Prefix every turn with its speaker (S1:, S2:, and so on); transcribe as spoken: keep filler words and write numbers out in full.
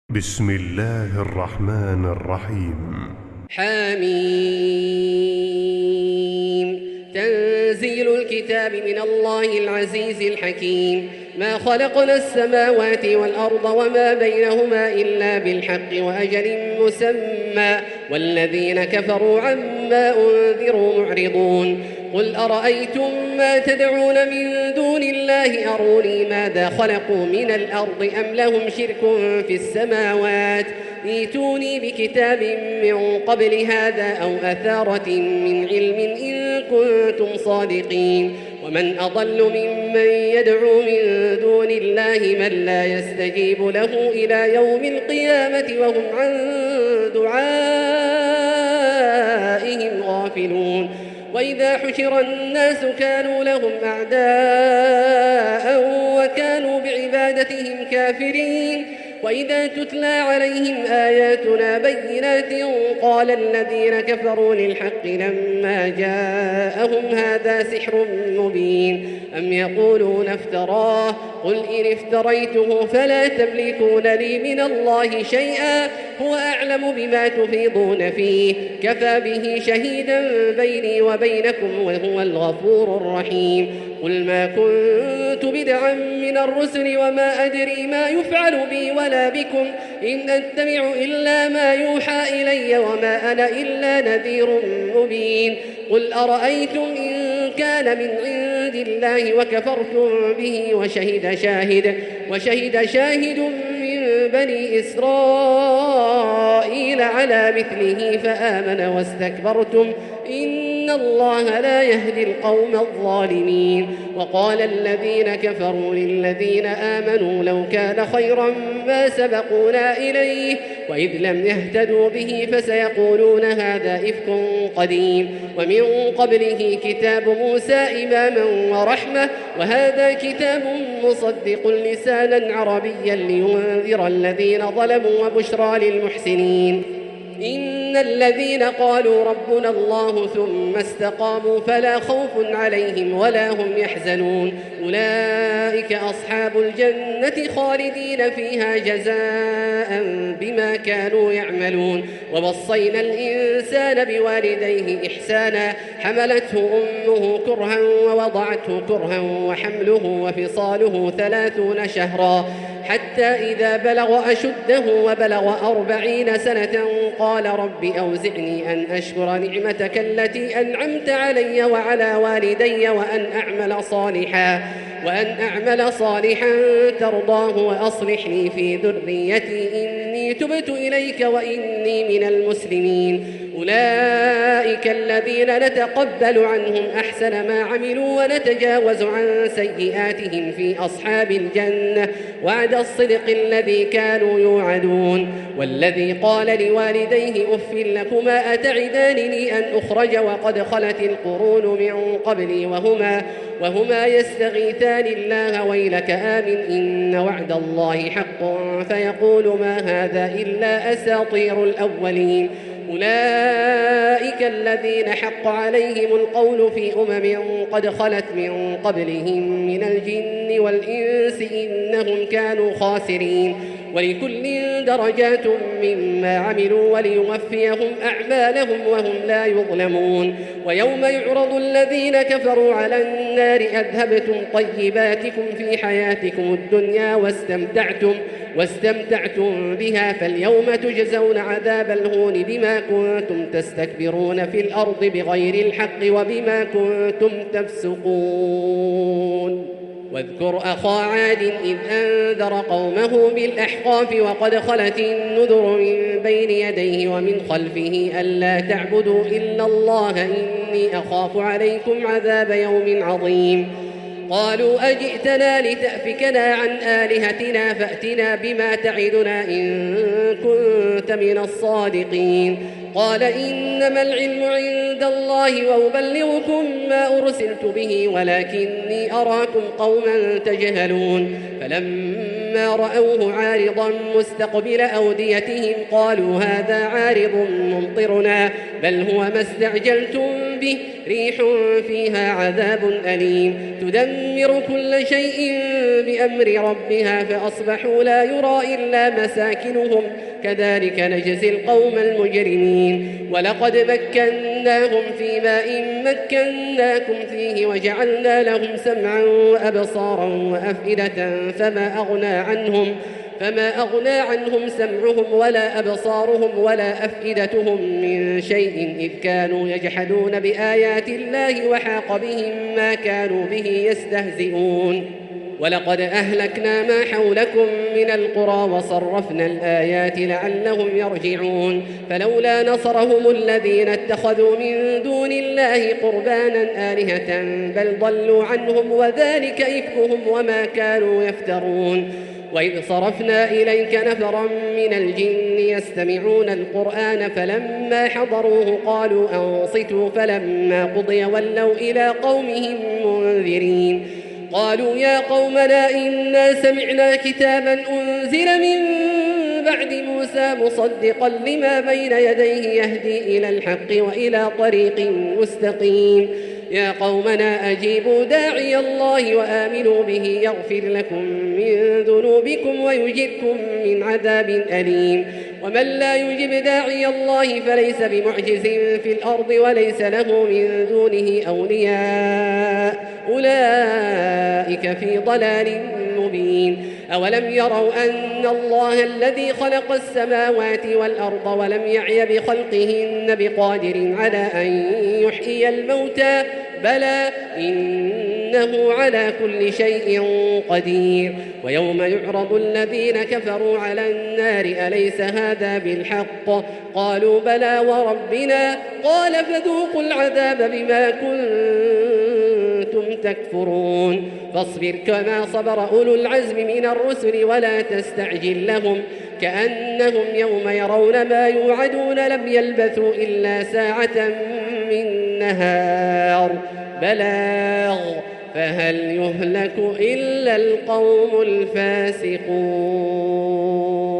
S1: بسم الله الرحمن الرحيم.
S2: حميم. تنزيل الكتاب من الله العزيز الحكيم. ما خلقنا السماوات والأرض وما بينهما إلا بالحق وأجل مسمى والذين كفروا عما أنذروا معرضون. قل أرأيتم ما تدعون من دون الله أروني ماذا خلقوا من الأرض أم لهم شرك في السماوات ائتوني بكتاب من قبل هذا أو أثارة من علم إن كنتم صادقين. ومن أضل ممن يدعو من دون الله من لا يستجيب له إلى يوم القيامة وهم عن دعائهم غافلون. وإذا حشر الناس كانوا لهم أعداء وكانوا بعبادتهم كافرين. وإذا تتلى عليهم آياتنا بينات قال الذين كفروا للحق لما جاءهم هذا سحر مبين أم يقولون افتراه قل إن افتريته فلا تملكون لي من الله شيئا هو أعلم بما تفيضون فيه كفى به شهيدا بيني وبينكم وهو الغفور الرحيم. قل ما كنت بدعا من الرسل وما أدري ما يفعل بي ولا بكم إن أتبع إلا ما يوحى إلي وما أنا إلا نذير مبين. قل أرأيتم إن كان من عند الله وكفرتم به وشهد شاهد وشهد شاهد من بني إسرائيل على مثله فآمن واستكبرتم إن الله لا يهدي القوم الظالمين. وقال الذين كفروا للذين آمنوا لو كان خيرا ما سبقونا إليه وإذ لم يهتدوا به فسيقولون هذا إفك قديم ومن قبله كتاب موسى إماما ورحمة وهذا كتاب مصدق لسانا عربيا لينذر الذين ظلموا وبشرى للمحسنين. إن الذين قالوا ربنا الله ثم استقاموا فلا خوف عليهم ولا هم يحزنون أولئك أصحاب الجنة خالدين فيها جزاء بما كانوا يعملون. ووصينا الإنسان بوالديه إحسانا حملته أمه كرها ووضعته كرها وحمله وفصاله ثلاثون شهرا حتى إذا بلغ أشده وبلغ أربعين سنة قال رب أوزعني أن أشكر نعمتك التي أنعمت علي وعلى والدي وأن أعمل صالحا وأن أعمل صالحا ترضاه وأصلح لي في ذريتي إني تبت إليك وإني من المسلمين. أولئك الذين نتقبل عنهم أحسن ما عملوا ونتجاوز عن سيئاتهم في أصحاب الجنة وعد الصدق الذي كانوا يوعدون. والذي قال لوالديه أف لكما أتعدانني أن أخرج وقد خلت القرون من قبلي وهما, وهما يستغيثان الله ويلك آمن إن وعد الله حق فيقول ما هذا إلا أساطير الأولين. أولئك الذين حق عليهم القول في أمم قد خلت من قبلهم من الجن والإنس إنهم كانوا خاسرين. ولكل درجات مما عملوا وليوفيهم أعمالهم وهم لا يظلمون. ويوم يعرض الذين كفروا على النار أذهبتم طيباتكم في حياتكم الدنيا واستمتعتم واستمتعتم بها فاليوم تجزون عذاب الهون بما كنتم تستكبرون في الأرض بغير الحق وبما كنتم تفسقون. واذكر أخا عاد إذ أنذر قومه بالأحقاف وقد خلت النذر من بين يديه ومن خلفه ألا تعبدوا إلا الله إني أخاف عليكم عذاب يوم عظيم. قالوا أجئتنا لتأفكنا عن آلهتنا فأتنا بما تعدنا إن كنت من الصادقين. قال إنما العلم عند الله وأبلغكم ما أرسلت به ولكني أراكم قوما تجهلون. فلما فلما رأوه عارضا مستقبل أوديتهم قالوا هذا عارض ممطرنا بل هو ما استعجلتم به ريح فيها عذاب أليم تدمر كل شيء بأمر ربها فأصبحوا لا يرى إلا مساكنهم كذلك نجزي القوم المجرمين ولقد مكناهم في ماء مكناكم فيه وجعلنا لهم سمعا وأبصارا وأفئدة فما أغنى عنهم فما أغنى عنهم سمعهم ولا أبصارهم ولا أفئدتهم من شيء إذ كانوا يجحدون بآيات الله وحاق بهم ما كانوا به يستهزئون ولقد أهلكنا ما حولكم من القرى وصرفنا الآيات لعلهم يرجعون فلولا نصرهم الذين اتخذوا من دون الله قربانا آلهة بل ضلوا عنهم وذلك إفكهم وما كانوا يفترون وإذ صرفنا إليك نفرا من الجن يستمعون القرآن فلما حضروه قالوا أنصتوا فلما قضي ولوا إلى قومهم منذرين قالوا يا قومنا إنا سمعنا كتابا أنزل من بعد موسى مصدقا لما بين يديه يهدي إلى الحق وإلى طريق مستقيم يا قومنا أجيبوا داعي الله وآمنوا به يغفر لكم من ذنوبكم ويجركم من عذاب أليم ومن لا يجب داعي الله فليس بمعجز في الأرض وليس له من دونه أولياء أولئك في ضلال مبين أولم يروا أن الله الذي خلق السماوات والأرض ولم يعي بخلقهن بقادر على أن يحيي الموتى بلى إنه على كل شيء قدير ويوم يعرض الذين كفروا على النار أليس هذا بالحق قالوا بلى وربنا قال فذوقوا العذاب بما كنتم تكفرون فاصبر كما صبر أولو العزم من الرسل ولا تستعجل لهم كأنهم يوم يرون ما يوعدون لم يلبثوا إلا ساعة من نهار بلاغ فهل يهلك إلا القوم الفاسقون